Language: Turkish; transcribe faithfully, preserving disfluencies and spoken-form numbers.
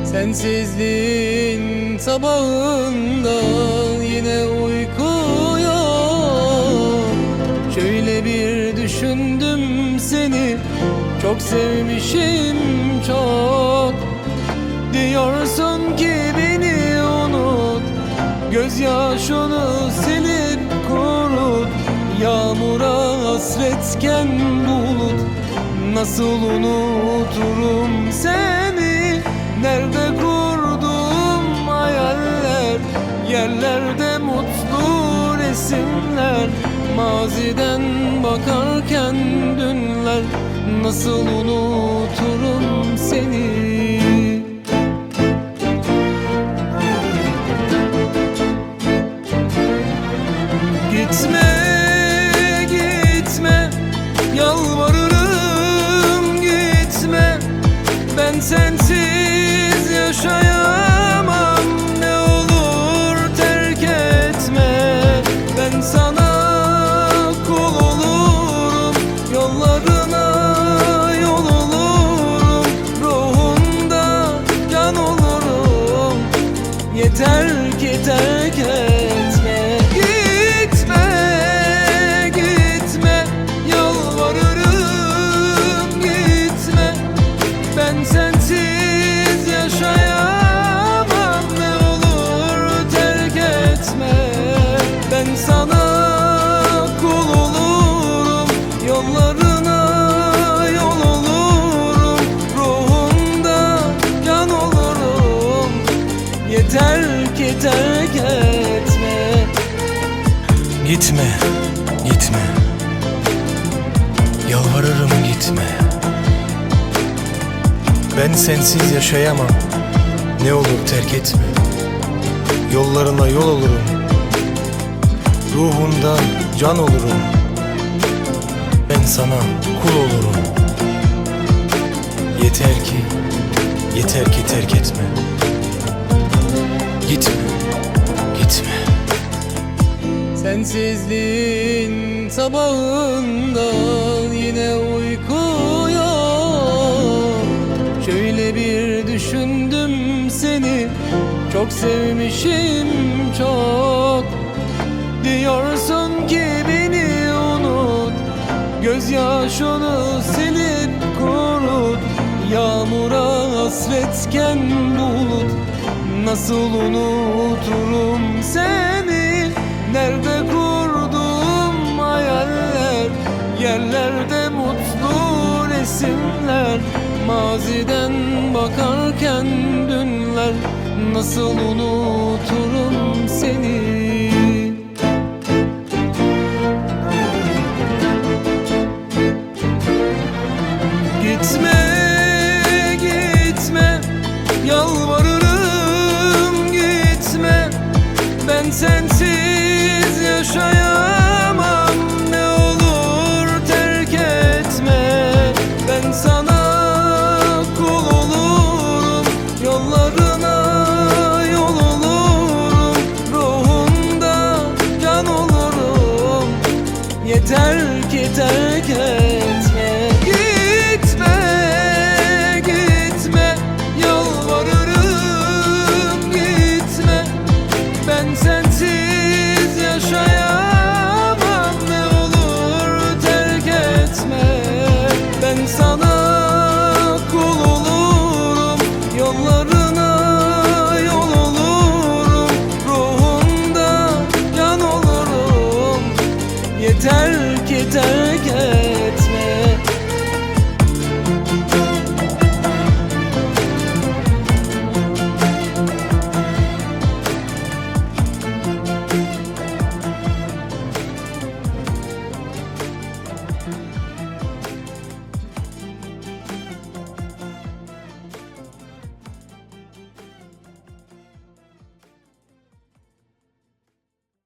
Sensizliğin sabahında yine uyku yok. Şöyle bir düşündüm seni, çok sevmişim çok. Diyorsun ki beni unut, gözyaşını silip kurut. Yağmura hasretken bulut, nasıl unuturum seni? Nerede kurduğum hayaller, yerlerde mutlu resimler. Maziden bakarken dünler, nasıl unuturum seni? Gitme, gitme, yalvarırım gitme. Ben sensiz yaşayamam, ne olur terk etme. Ben sana kul olurum, yollarına yol olurum. Ruhunda can olurum, yeter ki terk etme. Gitme, gitme, yalvarırım gitme. Ben sensiz yaşayamam, ne olur terk etme. Ben sana kul olurum, yollarına yol olurum. Ruhunda can olurum, yeter ki terk etme. Gitme, gitme, yalvarırım gitme. Ben sensiz yaşayamam, ne olur terk etme. Yollarına yol olurum, ruhundan can olurum. Ben sana kul olurum, yeter ki, yeter ki terk etme. Gitme, gitme. Sensizliğin sabahında yine uyku yok. Şöyle bir düşündüm seni, çok sevmişim çok. Diyorsun ki beni unut, gözyaşını silip kurut. Yağmura hasretken bulut, nasıl unuturum seni? Nerede kurduğum hayaller, yerlerde mutlu resimler. Maziden bakarken dünler, nasıl unuturum seni? Gitme, gitme, yalvarırım gitme. Ben sensiz yaşayamam,